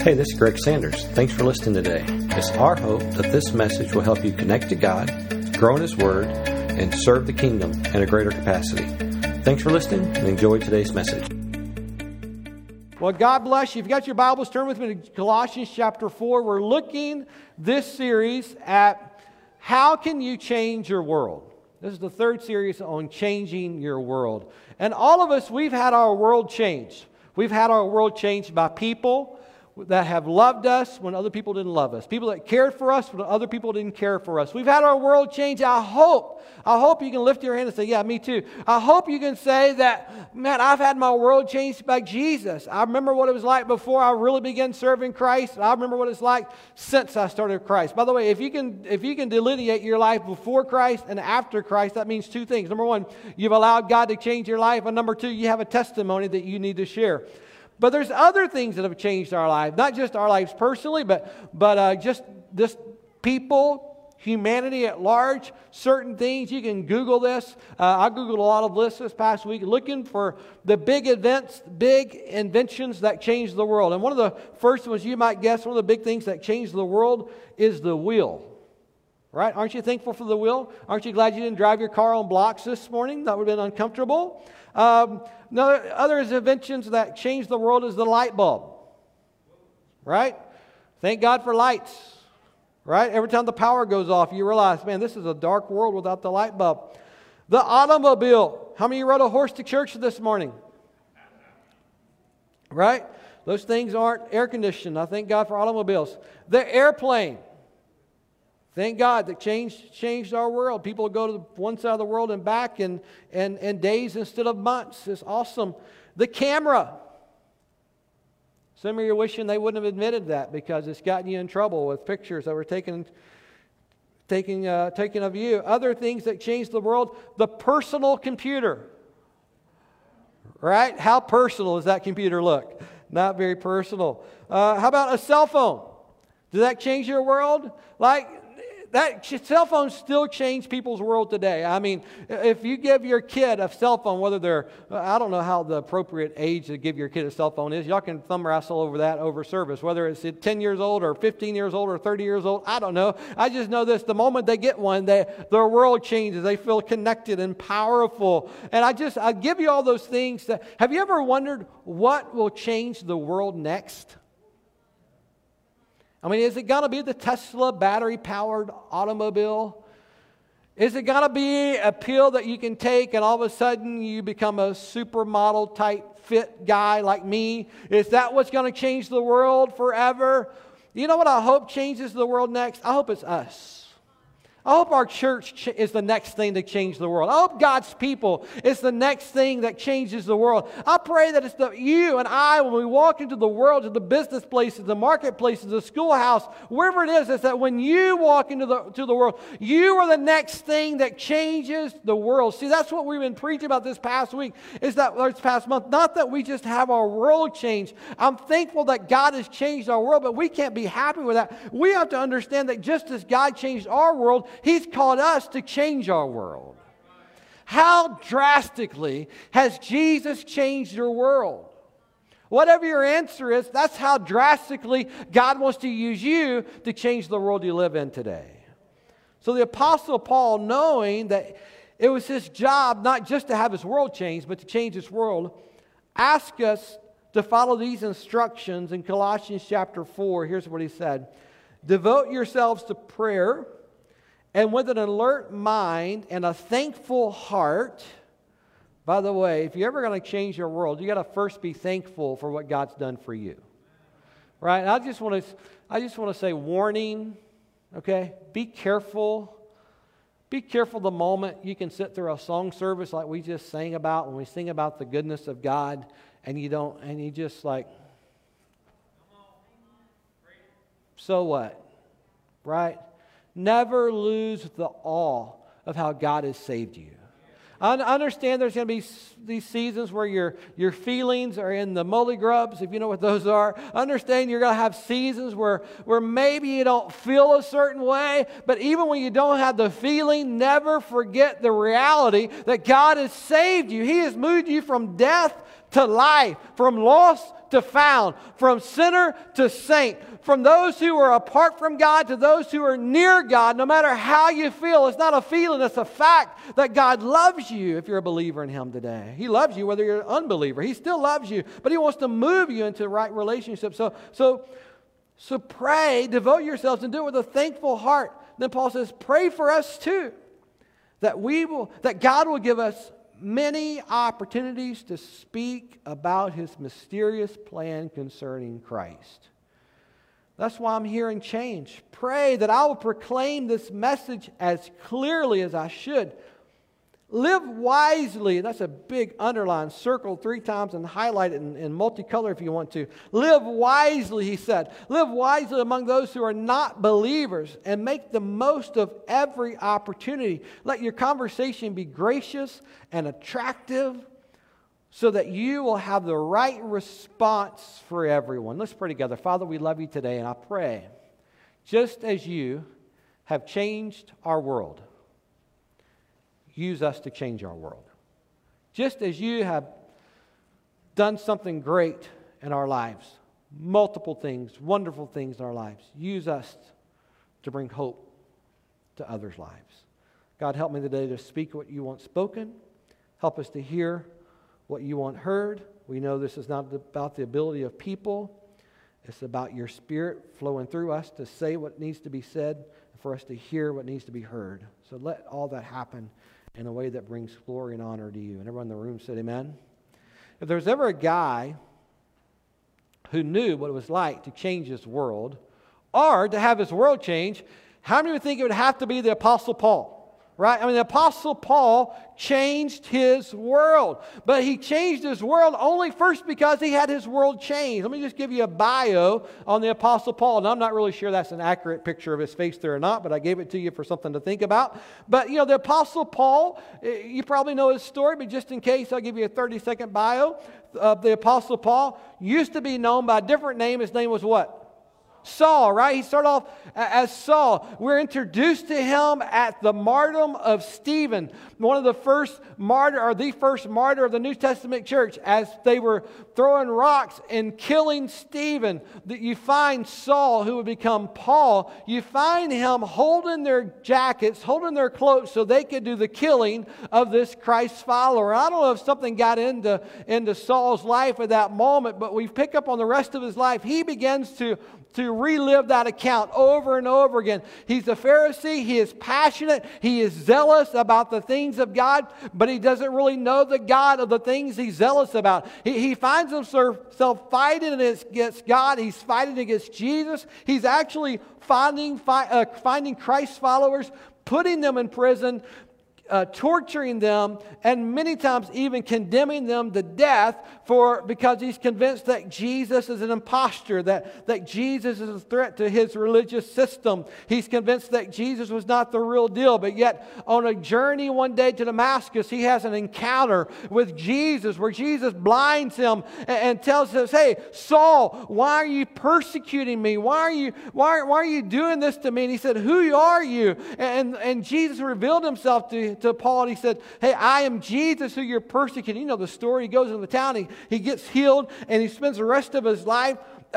Hey, this is Greg Sanders. Thanks for listening today. It's our hope that this message will help you connect to God, grow in His Word, and serve the kingdom in a greater capacity. Thanks for listening and enjoy today's message. Well, God bless you. If you got your Bibles, turn with me to Colossians chapter 4. We're looking this series at how can you change your world. This is the third series on changing your world. And all of us, we've had our world changed. We've had our world changed by people that have loved us when other people didn't love us. People that cared for us when other people didn't care for us. We've had our world change. I hope you can lift your hand and say, yeah, me too. I hope you can say that, man, I've had my world changed by Jesus. I remember what it was like before I really began serving Christ. I remember what it's like since I started Christ. By the way, if you can delineate your life before Christ and after Christ, that means two things. Number one, you've allowed God to change your life. And number two, you have a testimony that you need to share. But there's other things that have changed our lives, not just our lives personally, but just this people, humanity at large, certain things. You can Google this. I Googled a lot of lists this past week looking for the big events, big inventions that changed the world. And one of the first ones you might guess, one of the big things that changed the world is the wheel. Right? Aren't you thankful for the wheel? Aren't you glad you didn't drive your car on blocks this morning? That would have been uncomfortable. Other inventions that changed the world is the light bulb. Right? Thank God for lights. Right? Every time the power goes off, you realize, man, this is a dark world without the light bulb. The automobile. How many of you rode a horse to church this morning? Right? Those things aren't air conditioned. I thank God for automobiles. The airplane. Thank God that changed our world. People go to one side of the world and back in days instead of months. It's awesome. The camera. Some of you are wishing they wouldn't have admitted that because it's gotten you in trouble with pictures that were taken of you. Other things that changed the world. The personal computer. Right? How personal does that computer look? Not very personal. How about a cell phone? Does that change your world? That cell phones still change people's world today. I mean, if you give your kid a cell phone, whether they're, I don't know how the appropriate age to give your kid a cell phone is. Y'all can thumb wrestle over that over service. Whether it's 10 years old or 15 years old or 30 years old, I don't know. I just know this. The moment they get one, their world changes. They feel connected and powerful. And I give you all those things. Have you ever wondered what will change the world next? I mean, is it going to be the Tesla battery-powered automobile? Is it going to be a pill that you can take and all of a sudden you become a supermodel type fit guy like me? Is that what's going to change the world forever? You know what I hope changes the world next? I hope it's us. I hope our church is the next thing to change the world. I hope God's people is the next thing that changes the world. I pray that it's you and I, when we walk into the world, to the business places, the marketplaces, the schoolhouse, wherever it is that when you walk into the world, you are the next thing that changes the world. See, that's what we've been preaching about this past week, this past month. Not that we just have our world changed. I'm thankful that God has changed our world, but we can't be happy with that. We have to understand that just as God changed our world, He's called us to change our world. How drastically has Jesus changed your world? Whatever your answer is, that's how drastically God wants to use you to change the world you live in today. So the Apostle Paul, knowing that it was his job not just to have his world changed, but to change his world, asked us to follow these instructions in Colossians chapter 4. Here's what he said. Devote yourselves to prayer, and with an alert mind and a thankful heart. By the way, if you're ever going to change your world, you got to first be thankful for what God's done for you. Right? And I just want to say warning, okay? Be careful. Be careful the moment you can sit through a song service like we just sang about when we sing about the goodness of God and you just like, so what? Right? Never lose the awe of how God has saved you. I understand there's going to be these seasons where your feelings are in the mully grubs, if you know what those are. Understand you're going to have seasons where maybe you don't feel a certain way, but even when you don't have the feeling, never forget the reality that God has saved you. He has moved you from death to life, from lost to found, from sinner to saint, from those who are apart from God to those who are near God. No matter how you feel, it's not a feeling, it's a fact that God loves you if you're a believer in Him today. He loves you whether you're an unbeliever. He still loves you, but He wants to move you into right relationship. So pray, devote yourselves, and do it with a thankful heart. Then Paul says, pray for us too, that God will give us many opportunities to speak about His mysterious plan concerning Christ. That's why I'm here in Change. Pray that I will proclaim this message as clearly as I should. Live wisely. That's a big underline. Circle 3 times and highlight it in multicolor if you want to. Live wisely, he said. Live wisely among those who are not believers and make the most of every opportunity. Let your conversation be gracious and attractive so that you will have the right response for everyone. Let's pray together. Father, we love you today, and I pray, just as you have changed our world, use us to change our world. Just as you have done something great in our lives, multiple things, wonderful things in our lives, use us to bring hope to others' lives. God, help me today to speak what you want spoken. Help us to hear what you want heard. We know this is not about the ability of people. It's about your Spirit flowing through us to say what needs to be said and for us to hear what needs to be heard. So let all that happen in a way that brings glory and honor to you. And everyone in the room said amen. If there's ever a guy who knew what it was like to change his world or to have his world change, how many would think it would have to be the Apostle Paul? Right? I mean, the Apostle Paul changed his world. But he changed his world only first because he had his world changed. Let me just give you a bio on the Apostle Paul. And I'm not really sure that's an accurate picture of his face there or not, but I gave it to you for something to think about. But, the Apostle Paul, you probably know his story, but just in case, I'll give you a 30-second bio of the Apostle Paul. Used to be known by a different name. His name was what? Saul, right? He started off as Saul. We're introduced to him at the martyrdom of Stephen, one of the first martyr, or the first martyr of the New Testament church, as they were throwing rocks and killing Stephen. You find Saul, who would become Paul. You find him holding their jackets, holding their cloaks, so they could do the killing of this Christ follower. I don't know if something got into Saul's life at that moment, but we pick up on the rest of his life. He begins to relive that account over and over again. He's a Pharisee. He is passionate. He is zealous about the things of God, but he doesn't really know the God of the things he's zealous about. He finds himself fighting against God. He's fighting against Jesus. He's actually finding Christ's followers, putting them in prison, torturing them, and many times even condemning them to death because he's convinced that Jesus is an imposter, that Jesus is a threat to his religious system. He's convinced that Jesus was not the real deal, but yet on a journey one day to Damascus, he has an encounter with Jesus where Jesus blinds him and tells us, "Hey, Saul, why are you persecuting me? Why are you doing this to me?" And he said, "Who are you?" And Jesus revealed himself to Paul, and he said, "Hey, I am Jesus who you're persecuting." You know the story. He goes into the town, he gets healed, and he spends the rest of his life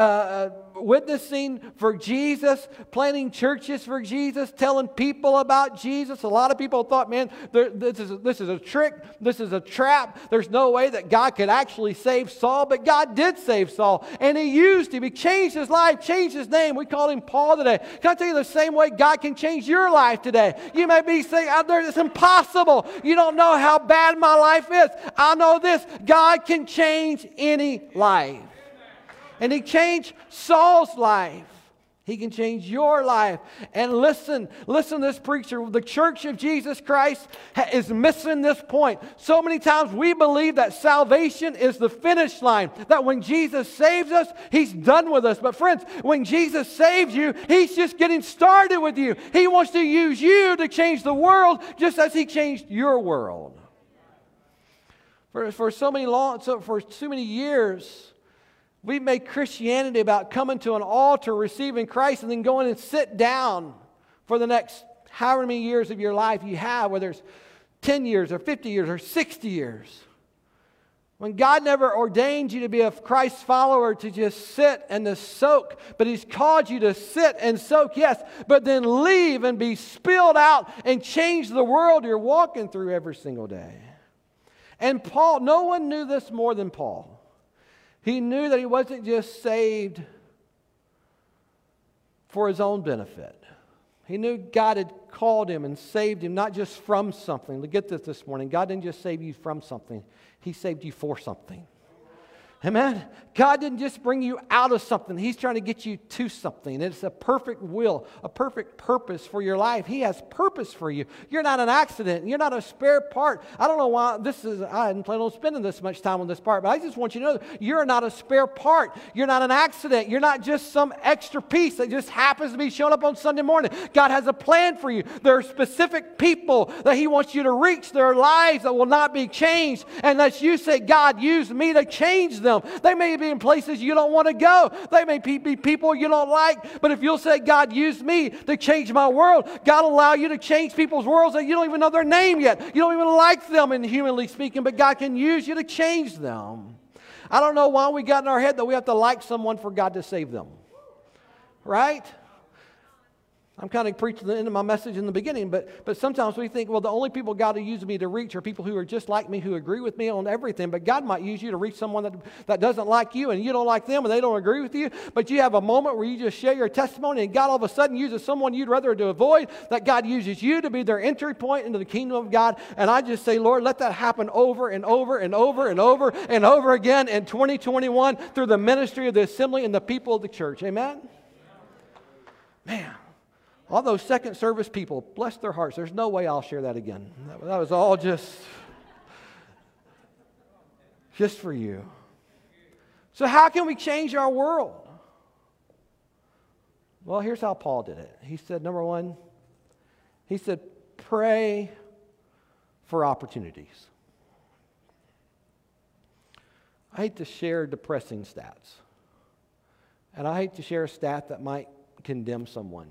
witnessing for Jesus, planting churches for Jesus, telling people about Jesus. A lot of people thought, man, this is a trick, this is a trap. There's no way that God could actually save Saul, but God did save Saul, and he used him. He changed his life, changed his name. We call him Paul today. Can I tell you the same way God can change your life today? You may be saying out there, it's impossible. You don't know how bad my life is. I know this. God can change any life. And he changed Saul's life. He can change your life. And listen to this preacher. The Church of Jesus Christ is missing this point. So many times we believe that salvation is the finish line. That when Jesus saves us, he's done with us. But friends, when Jesus saves you, he's just getting started with you. He wants to use you to change the world just as he changed your world. For so many years, we've made Christianity about coming to an altar, receiving Christ, and then going and sit down for the next however many years of your life you have, whether it's 10 years or 50 years or 60 years. When God never ordained you to be a Christ follower to just sit and to soak, but He's called you to sit and soak, yes, but then leave and be spilled out and change the world you're walking through every single day. And Paul, no one knew this more than Paul. He knew that he wasn't just saved for his own benefit. He knew God had called him and saved him, not just from something. Get this morning. God didn't just save you from something. He saved you for something. Amen? God didn't just bring you out of something. He's trying to get you to something. It's a perfect will, a perfect purpose for your life. He has purpose for you. You're not an accident. You're not a spare part. I don't know why I hadn't planned on spending this much time on this part, but I just want you to know you're not a spare part. You're not an accident. You're not just some extra piece that just happens to be showing up on Sunday morning. God has a plan for you. There are specific people that He wants you to reach. There are lives that will not be changed unless you say, God, use me to change them. They may be in places you don't want to go. They may be people you don't like. But if you'll say, God, use me to change my world, God will allow you to change people's worlds that you don't even know their name yet. You don't even like them, in humanly speaking, but God can use you to change them. I don't know why we got in our head that we have to like someone for God to save them. Right? I'm kind of preaching the end of my message in the beginning, but sometimes we think, well, the only people God will use me to reach are people who are just like me, who agree with me on everything. But God might use you to reach someone that doesn't like you, and you don't like them, and they don't agree with you. But you have a moment where you just share your testimony, and God all of a sudden uses someone you'd rather to avoid, that God uses you to be their entry point into the kingdom of God. And I just say, Lord, let that happen over and over and over and over and over again in 2021 through the ministry of the assembly and the people of the church. Amen? Man. All those second service people, bless their hearts. There's no way I'll share that again. That was all just for you. So how can we change our world? Well, here's how Paul did it. He said, number one, he said, pray for opportunities. I hate to share depressing stats. And I hate to share a stat that might condemn someone.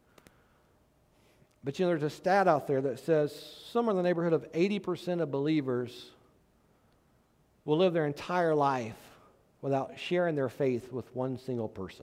But there's a stat out there that says somewhere in the neighborhood of 80% of believers will live their entire life without sharing their faith with one single person.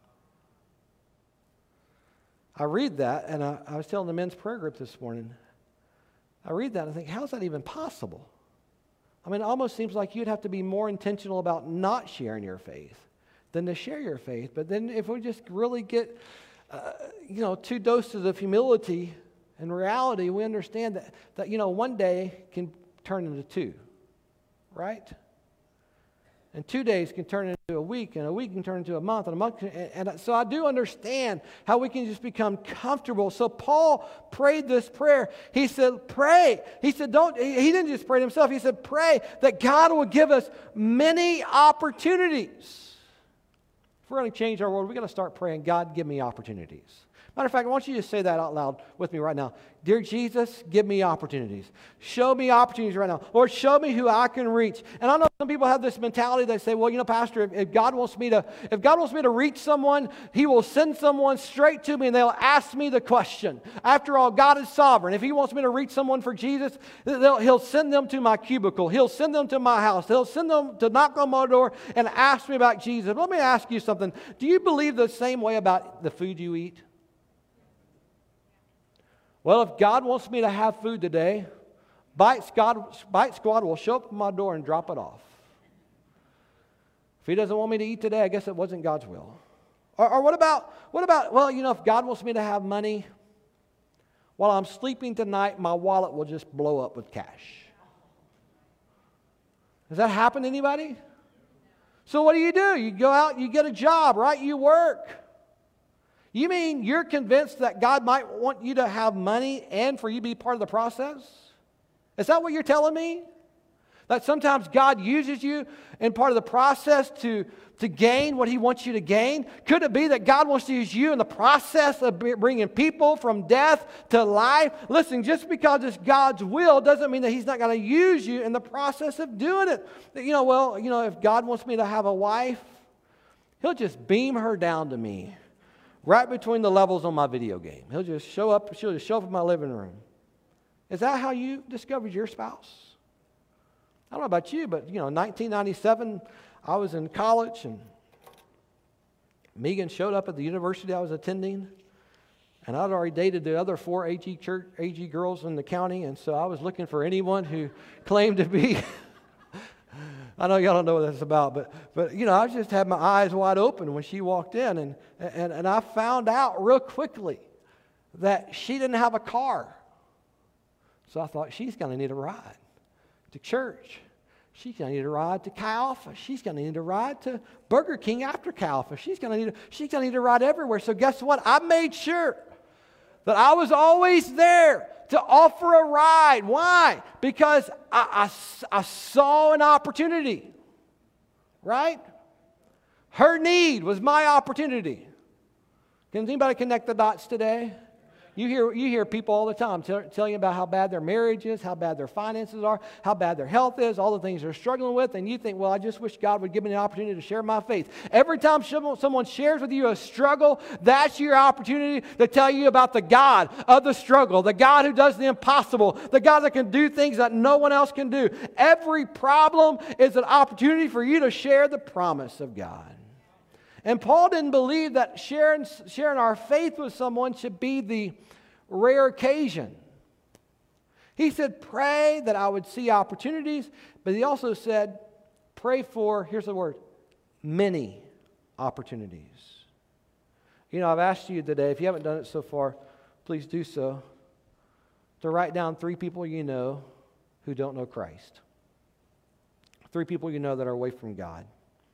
I read that, and I was telling the men's prayer group this morning, I read that and I think, how is that even possible? I mean, it almost seems like you'd have to be more intentional about not sharing your faith than to share your faith. But then if we just really get 2 doses of humility and reality, we understand that one day can turn into 2, right? And 2 days can turn into a week, and a week can turn into a month, and a month. And so I do understand how we can just become comfortable. So Paul prayed this prayer. He said, pray. He said, he didn't just pray to himself. He said, pray that God will give us many opportunities. If we're going to change our world, we're going to start praying, God, give me opportunities. Matter of fact, I want you to say that out loud with me right now. Dear Jesus, give me opportunities. Show me opportunities right now. Lord, show me who I can reach. And I know some people have this mentality. They say, well, Pastor, if God wants me to reach someone, He will send someone straight to me and they'll ask me the question. After all, God is sovereign. If He wants me to reach someone for Jesus, He'll send them to my cubicle. He'll send them to my house. He'll send them to knock on my door and ask me about Jesus. Let me ask you something. Do you believe the same way about the food you eat? Well, if God wants me to have food today, Bite Squad will show up at my door and drop it off. If He doesn't want me to eat today, I guess it wasn't God's will. Or what about, if God wants me to have money, while I'm sleeping tonight, my wallet will just blow up with cash. Does that happen to anybody? So what do? You go out, you get a job, right? You work. You mean you're convinced that God might want you to have money and for you to be part of the process? Is that what you're telling me? That sometimes God uses you in part of the process to gain what He wants you to gain? Could it be that God wants to use you in the process of bringing people from death to life? Listen, just because it's God's will doesn't mean that He's not going to use you in the process of doing it. If God wants me to have a wife, He'll just beam her down to me. Right between the levels on my video game. She'll just show up in my living room. Is that how you discovered your spouse? I don't know about you, but, in 1997, I was in college, and Megan showed up at the university I was attending, and I'd already dated the other 4 AG girls in the county, and so I was looking for anyone who claimed to be... I know y'all don't know what that's about, but I just had my eyes wide open when she walked in, and I found out real quickly that she didn't have a car. So I thought, she's going to need a ride to church. She's going to need a ride to Chi Alpha. She's going to need a ride to Burger King after Chi Alpha. She's going to need a ride everywhere. So guess what? I made sure that I was always there to offer a ride. Why? Because I saw an opportunity, right? Her need was my opportunity. Can anybody connect the dots today? You hear people all the time tell you about how bad their marriage is, how bad their finances are, how bad their health is, all the things they're struggling with, and you think, well, I just wish God would give me an opportunity to share my faith. Every time someone shares with you a struggle, that's your opportunity to tell you about the God of the struggle, the God who does the impossible, the God that can do things that no one else can do. Every problem is an opportunity for you to share the promise of God. And Paul didn't believe that sharing our faith with someone should be the rare occasion. He said, pray that I would see opportunities, but he also said, pray for, here's the word, many opportunities. I've asked you today, if you haven't done it so far, please do so, to write down 3 people you know who don't know Christ. 3 people you know that are away from God.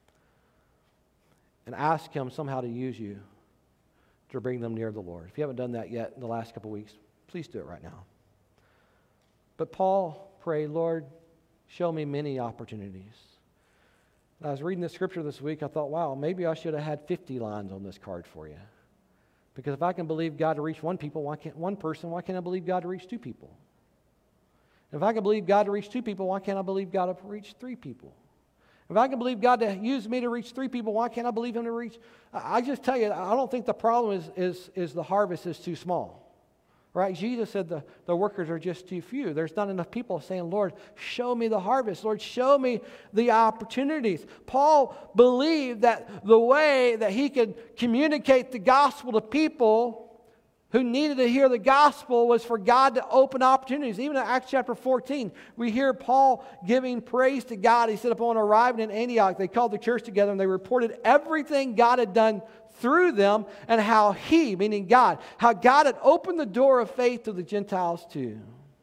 And ask Him somehow to use you to bring them near the Lord. If you haven't done that yet in the last couple of weeks, please do it right now. But Paul prayed, Lord, show me many opportunities. And I was reading the scripture this week. I thought, wow, maybe I should have had 50 lines on this card for you. Because if I can believe God to reach one person, why can't I believe God to reach 2 people? If I can believe God to reach 2 people, why can't I believe God to reach 3 people? If I can believe God to use me to reach 3 people, why can't I believe Him to reach? I just tell you, I don't think the problem is the harvest is too small. Right? Jesus said the workers are just too few. There's not enough people saying, Lord, show me the harvest. Lord, show me the opportunities. Paul believed that the way that he could communicate the gospel to people who needed to hear the gospel was for God to open opportunities. Even in Acts chapter 14, we hear Paul giving praise to God. He said upon arriving in Antioch, they called the church together and they reported everything God had done through them and how He, meaning God, how God had opened the door of faith to the Gentiles too.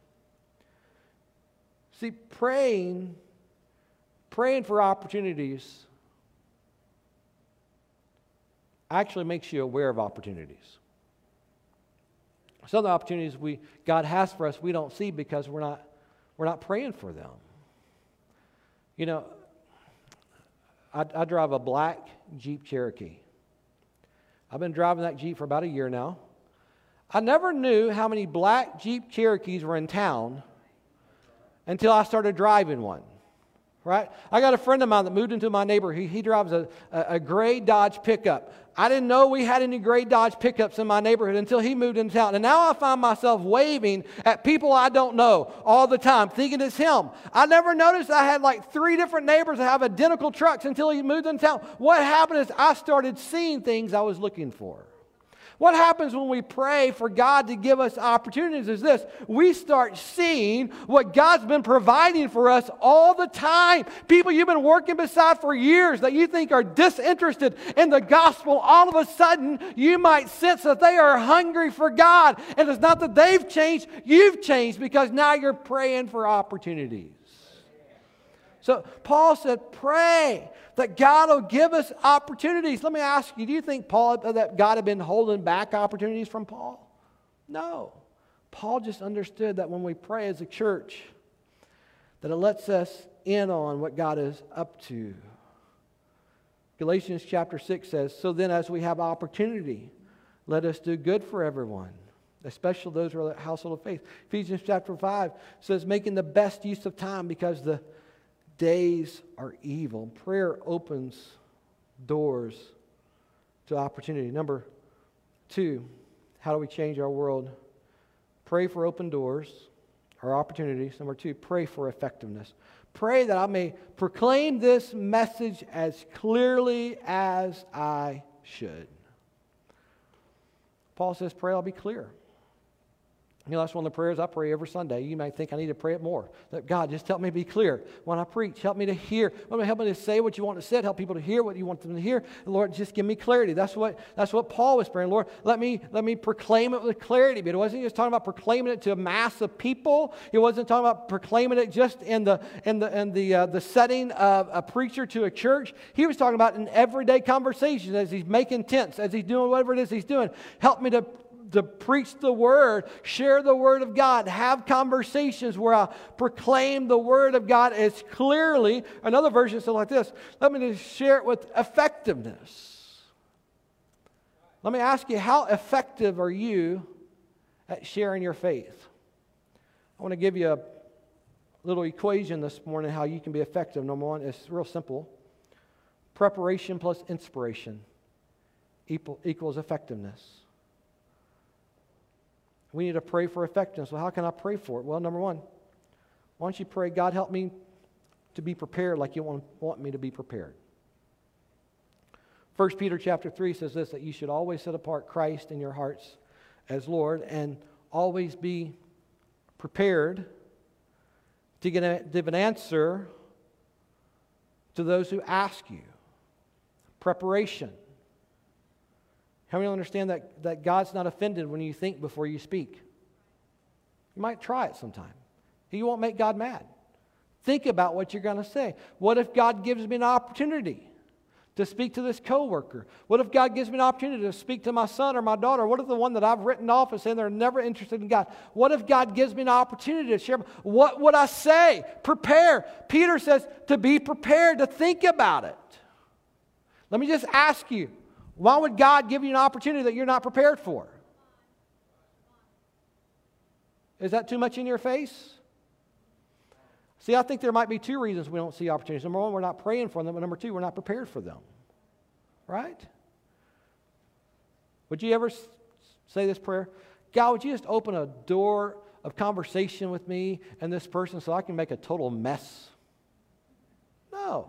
See, praying for opportunities actually makes you aware of opportunities. Some of the opportunities God has for us we don't see because we're not praying for them. I drive a black Jeep Cherokee. I've been driving that Jeep for about a year now. I never knew how many black Jeep Cherokees were in town until I started driving one. Right? I got a friend of mine that moved into my neighborhood. He drives a gray Dodge pickup. I didn't know we had any gray Dodge pickups in my neighborhood until he moved into town. And now I find myself waving at people I don't know all the time, thinking it's him. I never noticed I had like 3 different neighbors that have identical trucks until he moved into town. What happened is I started seeing things I was looking for. What happens when we pray for God to give us opportunities is this. We start seeing what God's been providing for us all the time. People you've been working beside for years that you think are disinterested in the gospel, all of a sudden you might sense that they are hungry for God. And it's not that they've changed, you've changed because now you're praying for opportunities. So Paul said, pray that God will give us opportunities. Let me ask you, do you think that God had been holding back opportunities from Paul? No. Paul just understood that when we pray as a church, that it lets us in on what God is up to. Galatians chapter 6 says, so then as we have opportunity, let us do good for everyone, especially those who are the household of faith. Ephesians chapter 5 says, making the best use of time because the days are evil. Prayer opens doors to opportunity. Number 2, how do we change our world? Pray for open doors or opportunities. Number 2, pray for effectiveness. pray that I may proclaim this message as clearly as I should. Paul says, pray I'll be clear. You know, that's one of the prayers I pray every Sunday. You might think I need to pray it more. That God, just help me be clear. When I preach, help me to hear. Help me to say what you want to say. Help people to hear what you want them to hear. And Lord, just give me clarity. That's what Paul was praying. Lord, let me proclaim it with clarity. But it wasn't just talking about proclaiming it to a mass of people. He wasn't talking about proclaiming it just in the setting of a preacher to a church. He was talking about in everyday conversations as he's making tents, as he's doing whatever it is he's doing. Help me to preach the Word, share the Word of God, have conversations where I proclaim the Word of God as clearly. Another version says like this, let me just share it with effectiveness. Let me ask you, how effective are you at sharing your faith? I want to give you a little equation this morning how you can be effective. Number one, it's real simple. Preparation plus inspiration equals effectiveness. We need to pray for effectiveness. Well, how can I pray for it? Well, number one, why don't you pray, God, help me to be prepared like you want me to be prepared. 1 Peter chapter 3 says this, that you should always set apart Christ in your hearts as Lord and always be prepared to give an answer to those who ask you. Preparation. How many understand that God's not offended when you think before you speak? You might try it sometime. You won't make God mad. Think about what you're going to say. What if God gives me an opportunity to speak to this coworker? What if God gives me an opportunity to speak to my son or my daughter? What if the one that I've written off and saying they're never interested in God? What if God gives me an opportunity to share? What would I say? Prepare. Peter says to be prepared, to think about it. Let me just ask you, why would God give you an opportunity that you're not prepared for? Is that too much in your face? See, I think there might be two reasons we don't see opportunities. Number one, we're not praying for them. But number two, we're not prepared for them. Right? Would you ever say this prayer? God, would you just open a door of conversation with me and this person so I can make a total mess? No.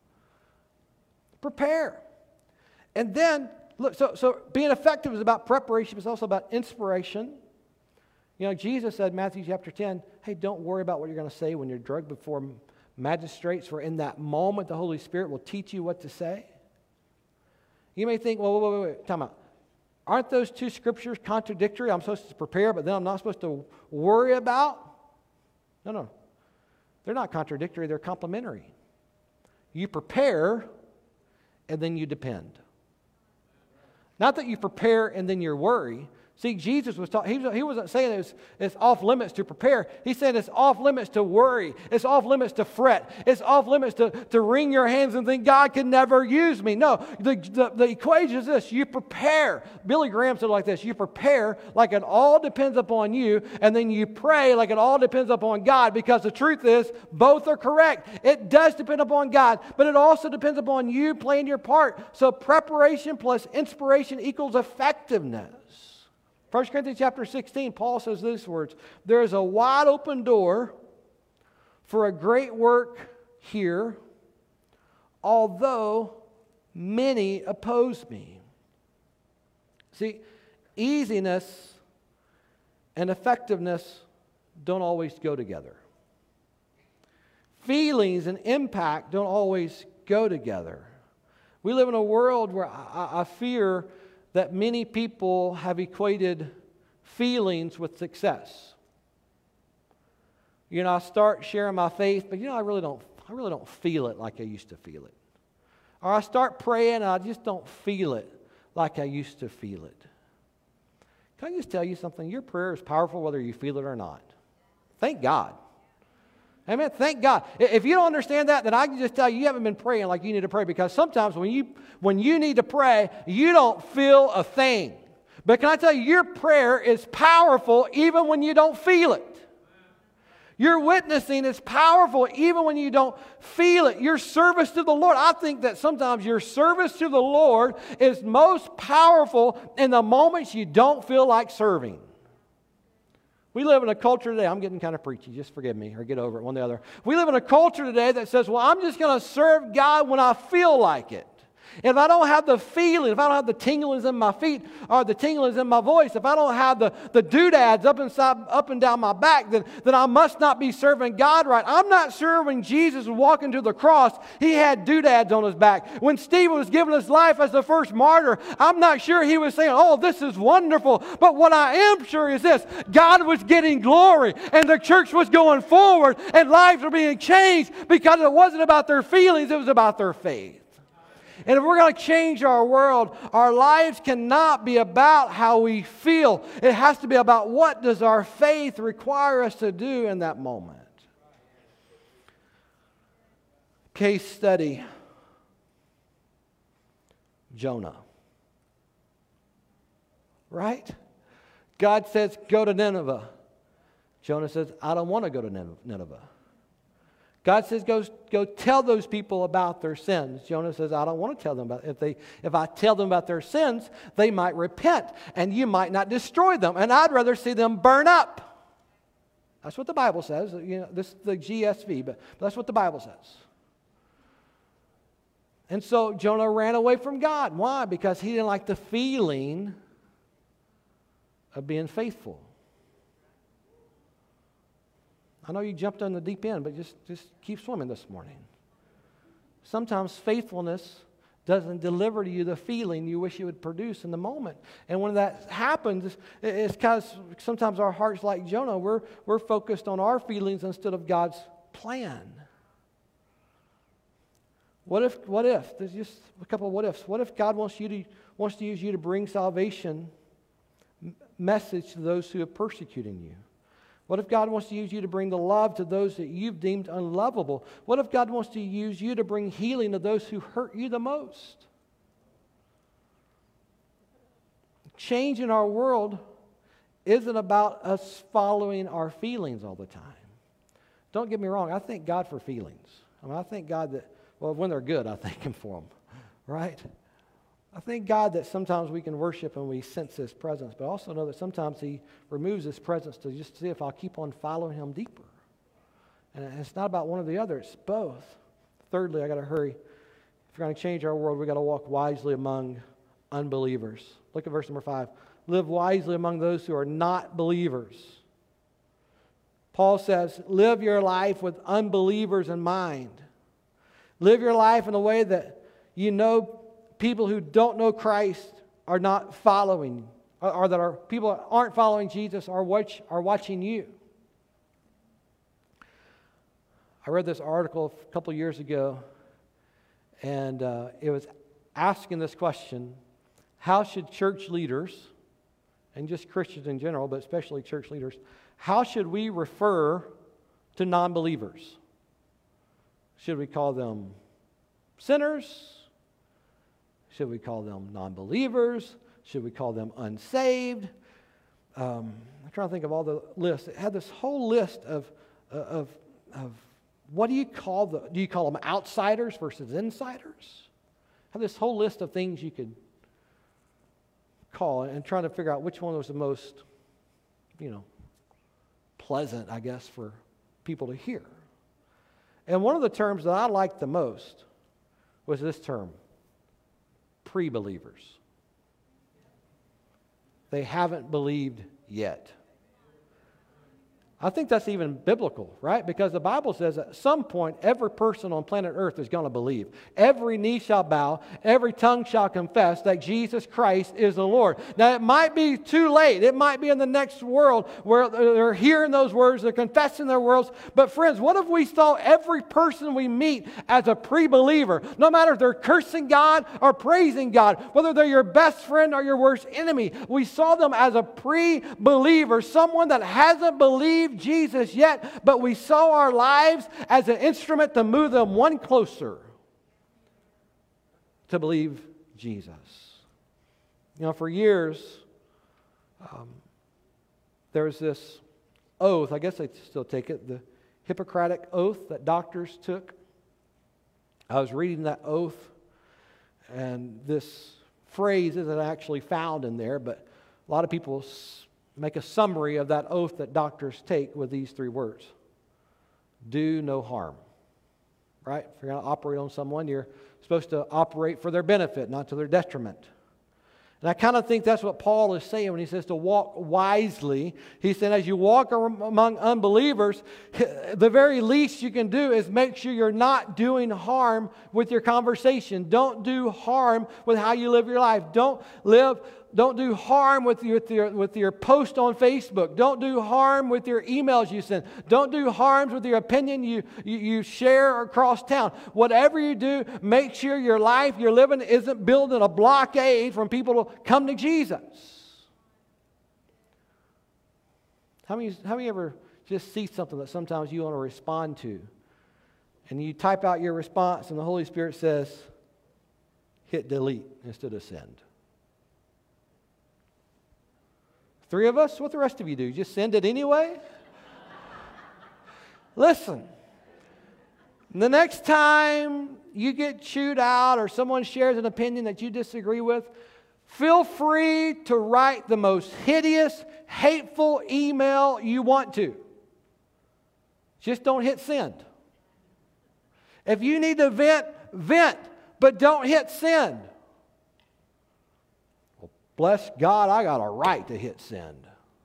Prepare. And then, look, so being effective is about preparation, but it's also about inspiration. You know, Jesus said in Matthew chapter 10, hey, don't worry about what you're going to say when you're drugged before magistrates, for in that moment the Holy Spirit will teach you what to say. You may think, well, wait, time out. Aren't those two scriptures contradictory? I'm supposed to prepare, but then I'm not supposed to worry about? No. They're not contradictory, they're complementary. You prepare, and then you depend. Not that you prepare and then you worry. See, Jesus was talking, he wasn't saying it's off limits to prepare. He said it's off limits to worry. It's off limits to fret. It's off limits to wring your hands and think God can never use me. No, the equation is this. You prepare. Billy Graham said it like this. You prepare like it all depends upon you, and then you pray like it all depends upon God, because the truth is both are correct. It does depend upon God, but it also depends upon you playing your part. So preparation plus inspiration equals effectiveness. 1 Corinthians chapter 16, Paul says these words, there is a wide open door for a great work here, although many oppose me. See, easiness and effectiveness don't always go together. Feelings and impact don't always go together. We live in a world where I fear that many people have equated feelings with success. You know, I start sharing my faith, but I really don't feel it like I used to feel it. Or I start praying and I just don't feel it like I used to feel it. Can I just tell you something? Your prayer is powerful whether you feel it or not. Thank God. Amen. Thank God. If you don't understand that, then I can just tell you haven't been praying like you need to pray, because sometimes when you need to pray, you don't feel a thing. But can I tell you, your prayer is powerful even when you don't feel it. Your witnessing is powerful even when you don't feel it. Your service to the Lord, I think that sometimes your service to the Lord is most powerful in the moments you don't feel like serving. We live in a culture today, I'm getting kind of preachy, just forgive me, or get over it, one or the other. We live in a culture today that says, well, I'm just going to serve God when I feel like it. If I don't have the feeling, if I don't have the tinglings in my feet or the tinglings in my voice, if I don't have the doodads up and down my back, then I must not be serving God right. I'm not sure when Jesus was walking to the cross, he had doodads on his back. When Stephen was giving his life as the first martyr, I'm not sure he was saying, oh, this is wonderful. But what I am sure is this, God was getting glory and the church was going forward and lives were being changed because it wasn't about their feelings, it was about their faith. And if we're going to change our world, our lives cannot be about how we feel. It has to be about what does our faith require us to do in that moment. Case study, Jonah. Right? God says, go to Nineveh. Jonah says, I don't want to go to Nineveh. God says, go tell those people about their sins. Jonah says, I don't want to tell them about it. If I tell them about their sins, they might repent, and you might not destroy them. And I'd rather see them burn up. That's what the Bible says. You know, this is the GSV, but that's what the Bible says. And so Jonah ran away from God. Why? Because he didn't like the feeling of being faithful. I know you jumped on the deep end, but just keep swimming this morning. Sometimes faithfulness doesn't deliver to you the feeling you wish it would produce in the moment. And when that happens, it's because sometimes our hearts, like Jonah, we're focused on our feelings instead of God's plan. What if? There's just a couple of what ifs. What if God wants to use you to bring salvation message to those who are persecuting you? What if God wants to use you to bring the love to those that you've deemed unlovable? What if God wants to use you to bring healing to those who hurt you the most? Change in our world isn't about us following our feelings all the time. Don't get me wrong, I thank God for feelings. I thank God that, well, when they're good, I thank Him for them, right? I thank God that sometimes we can worship and we sense His presence, but I also know that sometimes He removes His presence to just see if I'll keep on following Him deeper. And it's not about one or the other, it's both. Thirdly, I got to hurry. If we're going to change our world, we've got to walk wisely among unbelievers. Look at verse number 5. Live wisely among those who are not believers. Paul says, live your life with unbelievers in mind. Live your life in a way that you know people who don't know Christ are not following, or that are people that aren't following Jesus are watching you. I read this article a couple years ago, and it was asking this question: how should church leaders, and just Christians in general, but especially church leaders, how should we refer to non-believers? Should we call them sinners? Should we call them non-believers? Should we call them unsaved? I'm trying to think of all the lists. It had this whole list of what do you call do you call them outsiders versus insiders? Have this whole list of things you could call, and trying to figure out which one was the most, pleasant, I guess, for people to hear. And one of the terms that I liked the most was this term: pre-believers. They haven't believed yet. I think that's even biblical, right? Because the Bible says at some point, every person on planet Earth is going to believe. Every knee shall bow, every tongue shall confess that Jesus Christ is the Lord. Now, it might be too late. It might be in the next world where they're hearing those words, they're confessing their words. But friends, what if we saw every person we meet as a pre-believer? No matter if they're cursing God or praising God, whether they're your best friend or your worst enemy, we saw them as a pre-believer, someone that hasn't believed Jesus yet, but we saw our lives as an instrument to move them one closer to believe Jesus. For years, there was this oath, I guess they still take it, the Hippocratic oath that doctors took. I was reading that oath, and this phrase isn't actually found in there, but a lot of people make a summary of that oath that doctors take with these 3 words. Do no harm. Right? If you're going to operate on someone, you're supposed to operate for their benefit, not to their detriment. And I kind of think that's what Paul is saying when he says to walk wisely. He's saying as you walk among unbelievers, the very least you can do is make sure you're not doing harm with your conversation. Don't do harm with how you live your life. Don't do harm with your post on Facebook. Don't do harm with your emails you send. Don't do harm with your opinion you share across town. Whatever you do, make sure your life you're living isn't building a blockade from people to come to Jesus. How many ever just see something that sometimes you want to respond to, and you type out your response, and the Holy Spirit says, hit delete instead of send? 3 of us? What the rest of you do? You just send it anyway? Listen, the next time you get chewed out or someone shares an opinion that you disagree with, feel free to write the most hideous, hateful email you want to. Just don't hit send. If you need to vent, but don't hit send. Bless God, I got a right to hit send.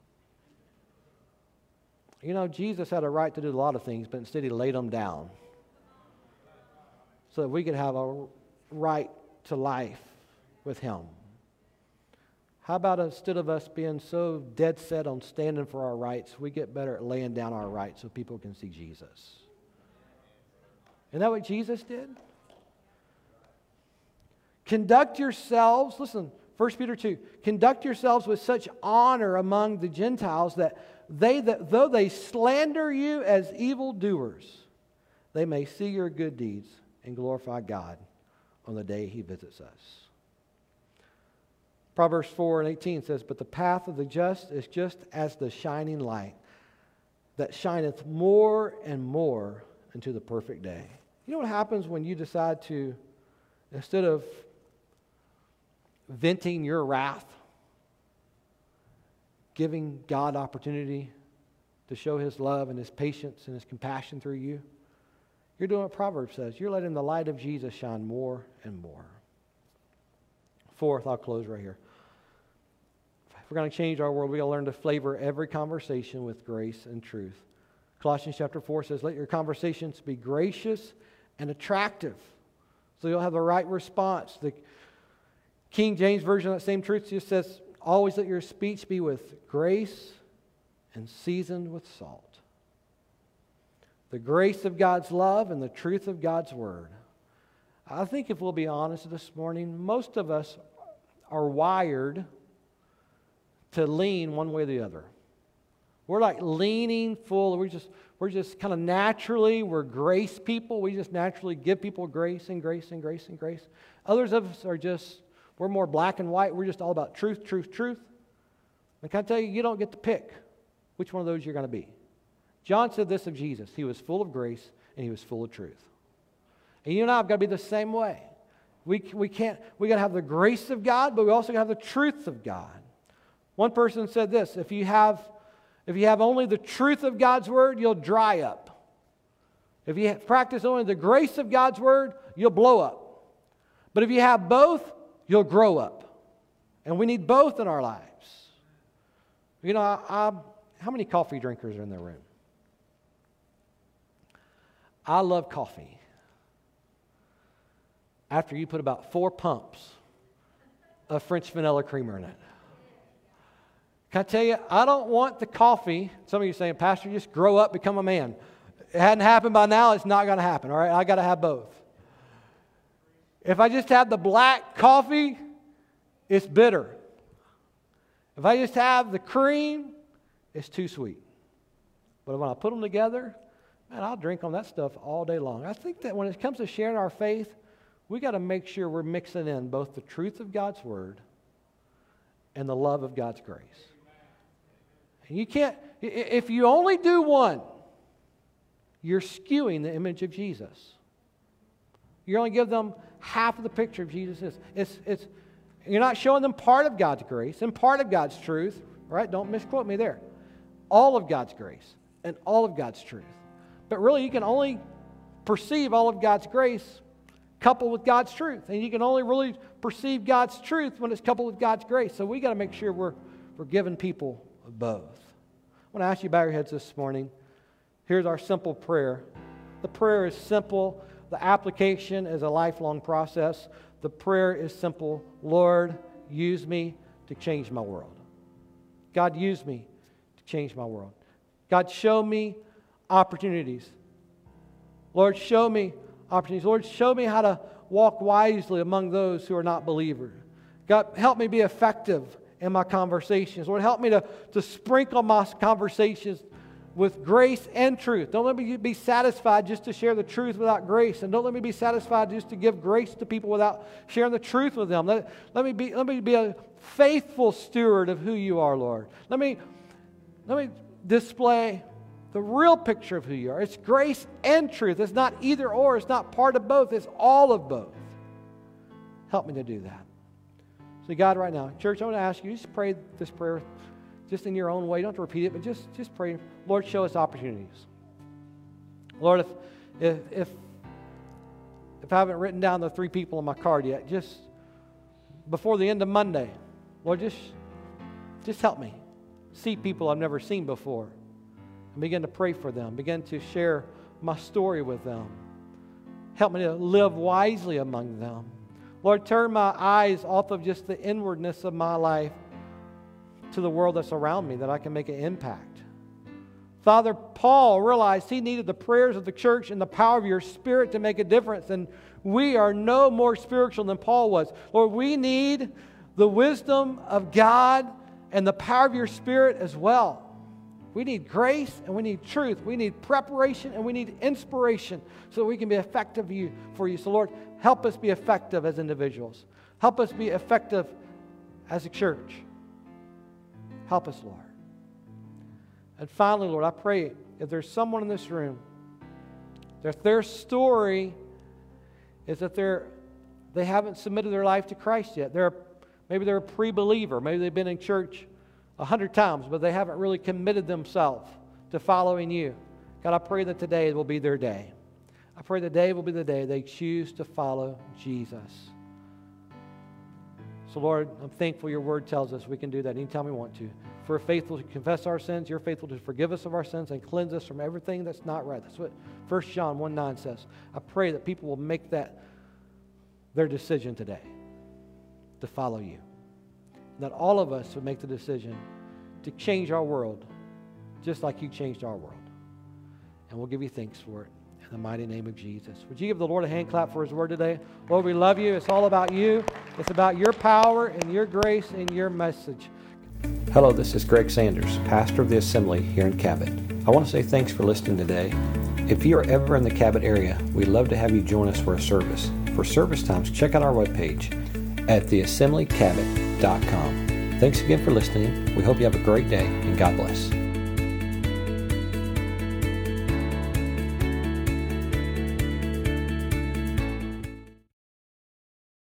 You know, Jesus had a right to do a lot of things, but instead he laid them down so that we could have a right to life with him. How about instead of us being so dead set on standing for our rights, we get better at laying down our rights so people can see Jesus? Isn't that what Jesus did? Conduct yourselves, listen, 1 Peter 2, conduct yourselves with such honor among the Gentiles that though they slander you as evildoers, they may see your good deeds and glorify God on the day he visits us. Proverbs 4:18 says, but the path of the just is just as the shining light that shineth more and more into the perfect day. You know what happens when you decide to, instead of venting your wrath, giving God opportunity to show his love and his patience and his compassion through you, you're doing what Proverbs says. You're letting the light of Jesus shine more and more. 4th, I'll close right here. If we're going to change our world, we've got to learn to flavor every conversation with grace and truth. Colossians chapter 4 says, let your conversations be gracious and attractive, so you'll have the right response. The King James Version of that same truth just says, always let your speech be with grace and seasoned with salt. The grace of God's love and the truth of God's word. I think if we'll be honest this morning, most of us are wired to lean one way or the other. We're like leaning full. We're just kind of naturally, we're grace people. We just naturally give people grace and grace and grace and grace. Others of us are just, we're more black and white. We're just all about truth, truth, truth. And can I tell you, you don't get to pick which one of those you're going to be. John said this of Jesus. He was full of grace and he was full of truth. And you and I have got to be the same way. We got to have the grace of God, but we also got to have the truth of God. One person said this, if you have only the truth of God's word, you'll dry up. If you practice only the grace of God's word, you'll blow up. But if you have both, you'll grow up. And we need both in our lives. You know, how many coffee drinkers are in the room? I love coffee. After you put about 4 pumps of French vanilla creamer in it. Can I tell you, I don't want the coffee. Some of you are saying, Pastor, just grow up, become a man. It hadn't happened by now, it's not going to happen, all right? I got to have both. If I just have the black coffee, it's bitter. If I just have the cream, it's too sweet. But when I put them together, man, I'll drink on that stuff all day long. I think that when it comes to sharing our faith, we got to make sure we're mixing in both the truth of God's word and the love of God's grace. You can't, if you only do one, you're skewing the image of Jesus. You only give them half of the picture of Jesus. You're not showing them part of God's grace and part of God's truth, right? Don't misquote me there. All of God's grace and all of God's truth. But really, you can only perceive all of God's grace coupled with God's truth. And you can only really perceive God's truth when it's coupled with God's grace. So we got to make sure we're giving people both. I want to ask you to bow your heads this morning. Here's our simple prayer. The prayer is simple. The application is a lifelong process. The prayer is simple. Lord, use me to change my world. God, use me to change my world. God, show me opportunities. Lord, show me opportunities. Lord, show me how to walk wisely among those who are not believers. God, help me be effective in my conversations. Lord, help me to sprinkle my conversations with grace and truth. Don't let me be satisfied just to share the truth without grace. And don't let me be satisfied just to give grace to people without sharing the truth with them. Let me be a faithful steward of who you are, Lord. Let me display the real picture of who you are. It's grace and truth. It's not either or. It's not part of both. It's all of both. Help me to do that. So God, right now, church, I want to ask you, just pray this prayer just in your own way. You don't have to repeat it, but just pray. Lord, show us opportunities. Lord, if I haven't written down the 3 people on my card yet, just before the end of Monday, Lord, just help me see people I've never seen before and begin to pray for them, begin to share my story with them. Help me to live wisely among them. Lord, turn my eyes off of just the inwardness of my life to the world that's around me, that I can make an impact. Father, Paul realized he needed the prayers of the church and the power of your Spirit to make a difference, and we are no more spiritual than Paul was. Lord, we need the wisdom of God and the power of your Spirit as well. We need grace and we need truth. We need preparation and we need inspiration so that we can be effective for you. So Lord, help us be effective as individuals. Help us be effective as a church. Help us, Lord. And finally, Lord, I pray if there's someone in this room that their story is that they haven't submitted their life to Christ yet. Maybe they're a pre-believer. Maybe they've been in church 100 times, but they haven't really committed themselves to following you. God, I pray that today will be their day. I pray today will be the day they choose to follow Jesus. So, Lord, I'm thankful your word tells us we can do that anytime we want to. If we're faithful to confess our sins, you're faithful to forgive us of our sins and cleanse us from everything that's not right. That's what 1 John 1:9 says. I pray that people will make that their decision today to follow you. That all of us would make the decision to change our world just like you changed our world. And we'll give you thanks for it in the mighty name of Jesus. Would you give the Lord a hand clap for his word today? Lord, we love you. It's all about you. It's about your power and your grace and your message. Hello, this is Greg Sanders, pastor of the Assembly here in Cabot. I want to say thanks for listening today. If you are ever in the Cabot area, we'd love to have you join us for a service. For service times, check out our webpage at theassemblycabot.com. Thanks again for listening. We hope you have a great day, and God bless.